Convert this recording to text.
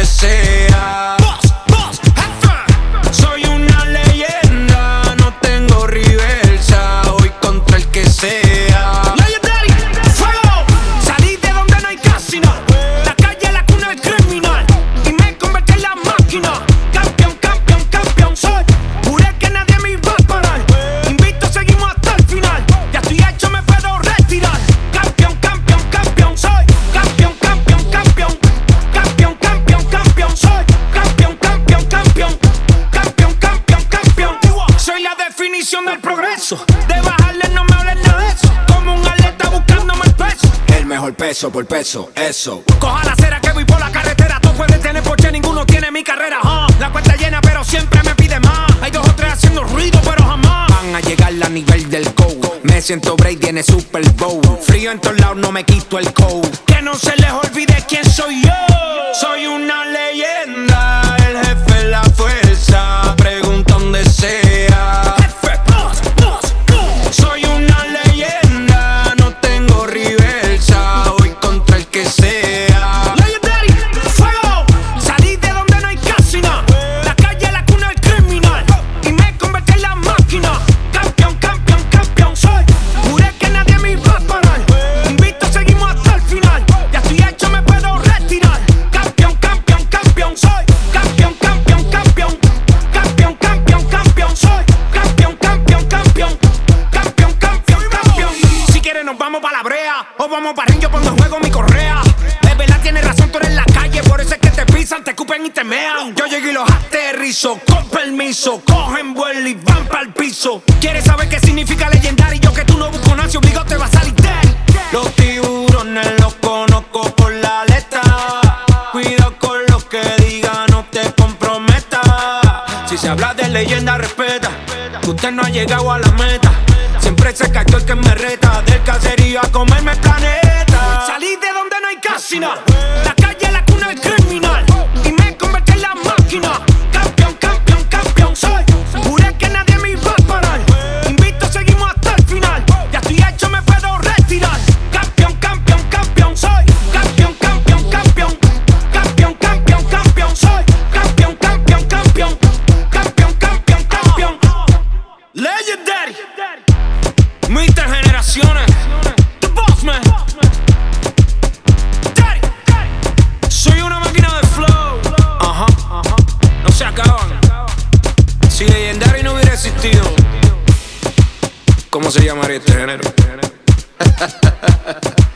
sea. Soy una leyenda, no tengo reversa. Hoy contra el que sea. Legendary, fuego. Salí de donde no hay casino. La calle, la cuna del criminal. Y me convertí en la máquina. Campeón, campeón, campeón soy. Juré que nadie me iba a parar. Invito, seguimos hasta el final. Ya estoy hecho, me puedo retirar. Campeón, campeón, campeón soy. Campeón, campeón, campeón. Campeón, campeón, campeón soy. Campeón, campeón, campeón. Campeón, campeón, campeón. Soy la definición del progreso. De bajarle no me hables nada de eso. Como un atleta buscándome el peso. El mejor peso por peso, eso. Coja la acera que voy por la carretera. Todos pueden tener porche, ninguno tiene mi carrera. La cuenta llena, pero siempre me pide más. Hay dos o tres haciendo ruido, pero jamás Van a llegar a nivel del GO. Me siento Brady en el Super Bowl. Frío en todos lados, no me quito el coat. que no se les olvide quién soy yo. Soy una leyenda, el jefe de la fuerza. Pregunta donde sea. Jefe, boss. Soy una leyenda, no tengo reversa. Hoy contra el que sea. Legendary, fuego. Salí de donde no hay casino. La calle, la cuna del criminal. Y me convertí en la máquina. Campeón, campeón, campeón soy. Juré que nadie me iba a parar. Invito, seguimos hasta el final. Ya estoy hecho, me puedo retirar. Campeón, campeón, campeón soy. Campeón, campeón, campeón. Campeón, campeón, campeón soy. Campeón, campeón, campeón. Campeón, campeón, campeón. Si quieres nos vamos pa' la brea. O vamos pa' ring, yo pongo en juego mi correa. Es verdad, tienes razón, tú eres en la calle. Por eso es que te pisan, te escupen y te mean. Yo llego y los aterrizo, con permiso. Cogen vuelo y van pa'l piso. ¿Quieres saber qué significa legendario? Yo que tú no busco nazi, obligado te va a salir dead. Los tiburones los conozco por la aleta. Cuidado con lo que diga, no te comprometas. Si se habla de leyenda, respeta. Que usted no ha llegado a la meta. Siempre se cayó el que me reta. Del caserío a comerme el planeta. Salí de donde no hay casino. La calle, la cuna del criminal. Y me convertí en la máquina. Campeón, campeón, campeón soy. Juré que nadie me iba a parar. Invito, seguimos hasta el final. Ya estoy hecho, me puedo retirar. Campeón, campeón, campeón soy. Campeón, campeón, campeón. Campeón, campeón, campeón soy. Campeón, campeón, campeón. Campeón, campeón, campeón. Legendary. Mister Generaciones. The Boss Man. Daddy. Soy una máquina de flow. Ajá. No se acaban. Si Legendary no hubiera existido, ¿cómo se llamaría este género?